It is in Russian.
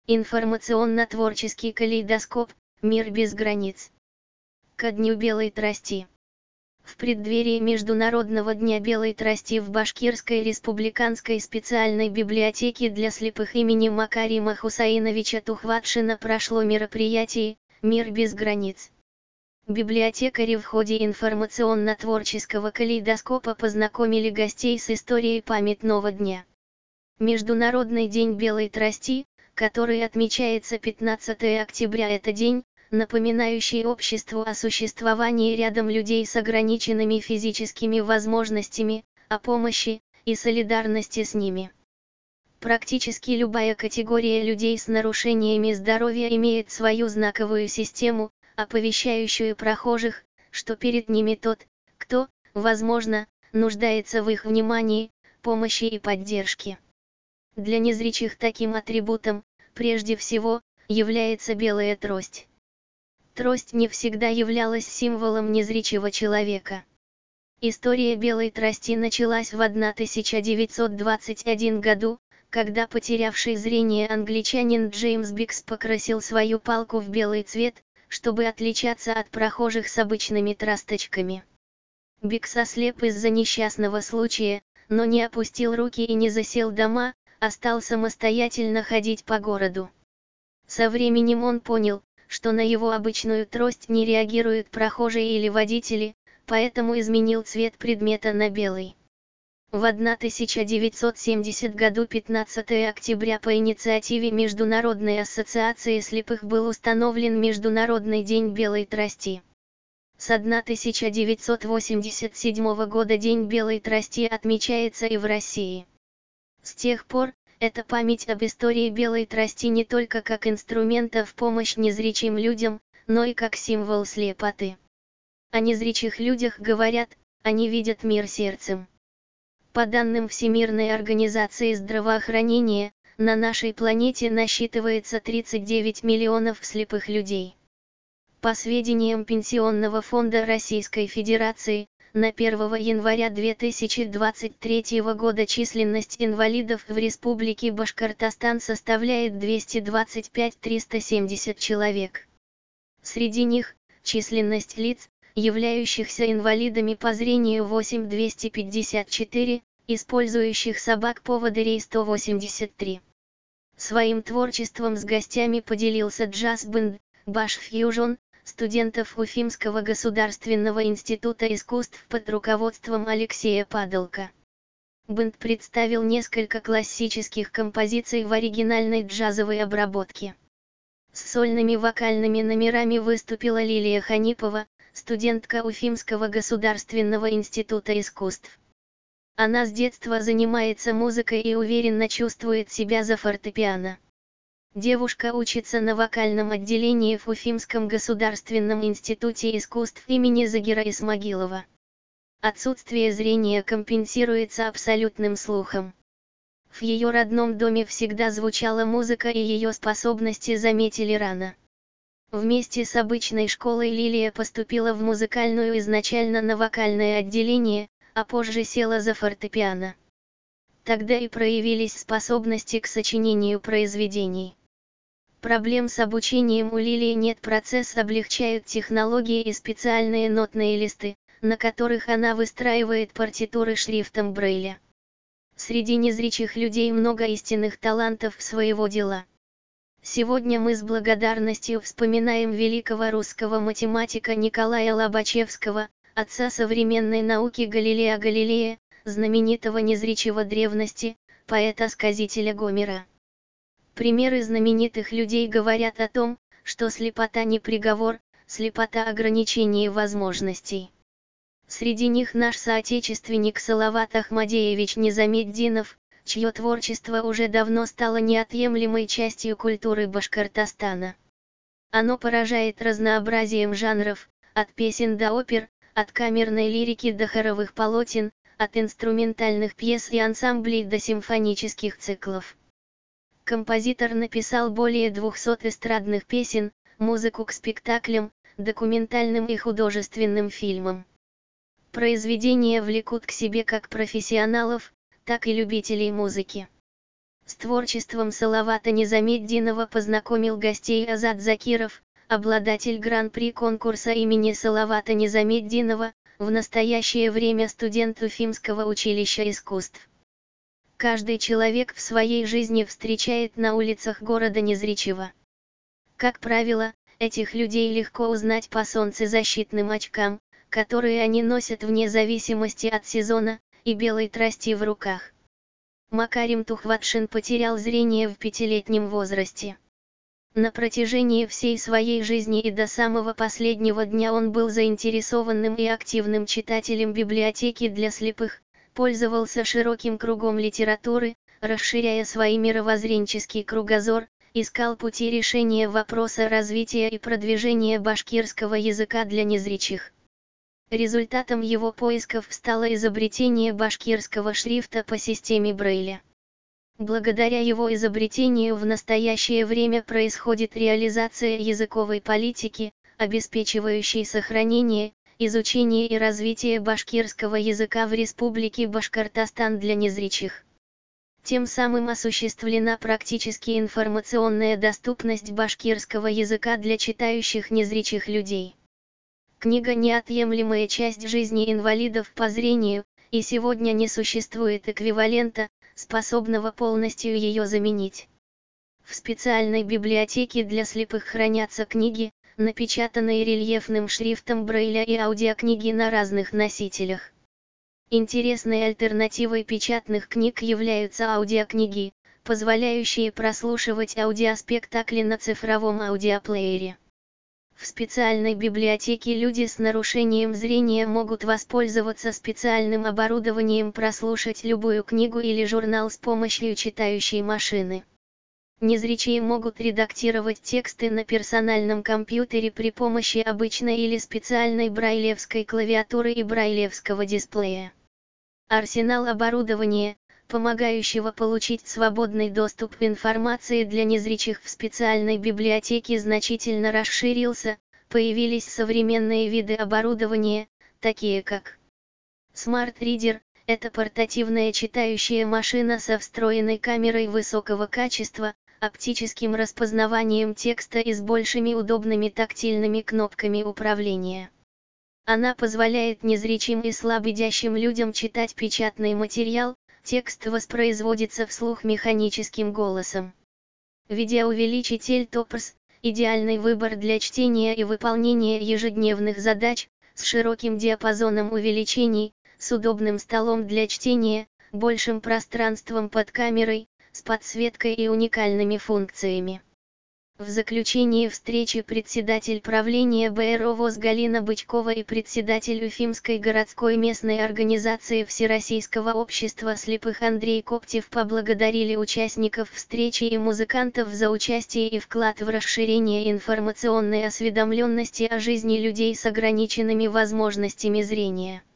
Информационно-творческий калейдоскоп, мир без границ. Ко дню белой трости. В преддверии Международного дня белой трости в Башкирской республиканской специальной библиотеке для слепых имени Макарима Хусаиновича Тухватшина прошло мероприятие «Мир без границ». Библиотекари в ходе информационно-творческого калейдоскопа познакомили гостей с историей памятного дня. Международный день белой трости, который отмечается 15 октября, это день, напоминающий обществу о существовании рядом людей с ограниченными физическими возможностями, о помощи и солидарности с ними. Практически любая категория людей с нарушениями здоровья имеет свою знаковую систему, оповещающую прохожих, что перед ними тот, кто, возможно, нуждается в их внимании, помощи и поддержке. Для незрячих таким атрибутом, прежде всего, является белая трость. Трость не всегда являлась символом незрячего человека. История белой трости началась в 1921 году, когда потерявший зрение англичанин Джеймс Бикс покрасил свою палку в белый цвет, чтобы отличаться от прохожих с обычными тросточками. Бикс ослеп из-за несчастного случая, но не опустил руки и не засел дома, а стал самостоятельно ходить по городу. Со временем он понял, что на его обычную трость не реагируют прохожие или водители, поэтому изменил цвет предмета на белый. В 1970 году 15 октября по инициативе Международной ассоциации слепых был установлен Международный день белой трости. С 1987 года День белой трости отмечается и в России. С тех пор, это память об истории белой трости не только как инструмента в помощь незрячим людям, но и как символ слепоты. О незрячих людях говорят, они видят мир сердцем. По данным Всемирной организации здравоохранения, на нашей планете насчитывается 39 миллионов слепых людей. По сведениям Пенсионного фонда Российской Федерации, на 1 января 2023 года численность инвалидов в Республике Башкортостан составляет 225 370 человек. Среди них, численность лиц, являющихся инвалидами по зрению 8254, использующих собак-поводырей 183. Своим творчеством с гостями поделился джаз-бенд «Баш Фьюжн», студентов Уфимского государственного института искусств под руководством Алексея Падалко. Бенд представил несколько классических композиций в оригинальной джазовой обработке. С сольными вокальными номерами выступила Лилия Ханипова, студентка Уфимского государственного института искусств. Она с детства занимается музыкой и уверенно чувствует себя за фортепиано. Девушка учится на вокальном отделении в Уфимском государственном институте искусств имени Загира Исмагилова. Отсутствие зрения компенсируется абсолютным слухом. В ее родном доме всегда звучала музыка, и ее способности заметили рано. Вместе с обычной школой Лилия поступила в музыкальную изначально на вокальное отделение, а позже села за фортепиано. Тогда и проявились способности к сочинению произведений. Проблем с обучением у Лилии нет, процесс облегчают технологии и специальные нотные листы, на которых она выстраивает партитуры шрифтом Брейля. Среди незрячих людей много истинных талантов своего дела. Сегодня мы с благодарностью вспоминаем великого русского математика Николая Лобачевского, отца современной науки Галилея Галилея, знаменитого незрячего древности, поэта-сказителя Гомера. Примеры знаменитых людей говорят о том, что слепота не приговор, слепота ограничение возможностей. Среди них наш соотечественник Салават Ахмадеевич Низаметдинов, чье творчество уже давно стало неотъемлемой частью культуры Башкортостана. Оно поражает разнообразием жанров, от песен до опер, от камерной лирики до хоровых полотен, от инструментальных пьес и ансамблей до симфонических циклов. Композитор написал более 200 эстрадных песен, музыку к спектаклям, документальным и художественным фильмам. Произведения влекут к себе как профессионалов, так и любителей музыки. С творчеством Салавата Низаметдинова познакомил гостей Азат Закиров, обладатель гран-при конкурса имени Салавата Низаметдинова, в настоящее время студент Уфимского училища искусств. Каждый человек в своей жизни встречает на улицах города незрячего. Как правило, этих людей легко узнать по солнцезащитным очкам, которые они носят вне зависимости от сезона, и белой трости в руках. Макарим Тухватшин потерял зрение в 5-летнем возрасте. На протяжении всей своей жизни и до самого последнего дня он был заинтересованным и активным читателем библиотеки для слепых, пользовался широким кругом литературы, расширяя свой мировоззренческий кругозор, искал пути решения вопроса развития и продвижения башкирского языка для незрячих. Результатом его поисков стало изобретение башкирского шрифта по системе Брейля. Благодаря его изобретению в настоящее время происходит реализация языковой политики, обеспечивающей сохранение, изучение и развитие башкирского языка в Республике Башкортостан для незрячих. Тем самым осуществлена практически информационная доступность башкирского языка для читающих незрячих людей. Книга – неотъемлемая часть жизни инвалидов по зрению, и сегодня не существует эквивалента, способного полностью ее заменить. В специальной библиотеке для слепых хранятся книги, напечатанные рельефным шрифтом Брейля, и аудиокниги на разных носителях. Интересной альтернативой печатных книг являются аудиокниги, позволяющие прослушивать аудиоспектакли на цифровом аудиоплеере. В специальной библиотеке люди с нарушением зрения могут воспользоваться специальным оборудованием, прослушать любую книгу или журнал с помощью читающей машины. Незрячие могут редактировать тексты на персональном компьютере при помощи обычной или специальной брайлевской клавиатуры и брайлевского дисплея. Арсенал оборудования, помогающего получить свободный доступ к информации для незрячих в специальной библиотеке, значительно расширился, появились современные виды оборудования, такие как Smart Reader – это портативная читающая машина со встроенной камерой высокого качества, оптическим распознаванием текста и с большими удобными тактильными кнопками управления. Она позволяет незрячим и слабовидящим людям читать печатный материал, текст воспроизводится вслух механическим голосом. Видеоувеличитель Топс – идеальный выбор для чтения и выполнения ежедневных задач, с широким диапазоном увеличений, с удобным столом для чтения, большим пространством под камерой, с подсветкой и уникальными функциями. В заключении встречи председатель правления БРО ВОС Галина Бычкова и председатель Уфимской городской местной организации Всероссийского общества слепых Андрей Коптев поблагодарили участников встречи и музыкантов за участие и вклад в расширение информационной осведомленности о жизни людей с ограниченными возможностями зрения.